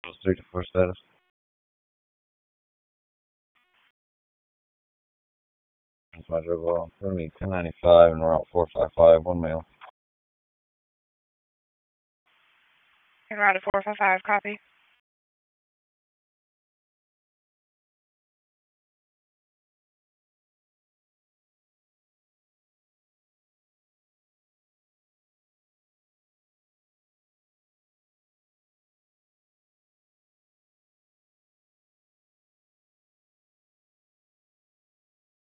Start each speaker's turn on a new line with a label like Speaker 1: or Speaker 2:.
Speaker 1: 3 to 4 status. That's my dribble. We're going to be 1095 and route 455, 1 male.
Speaker 2: En route 455, copy.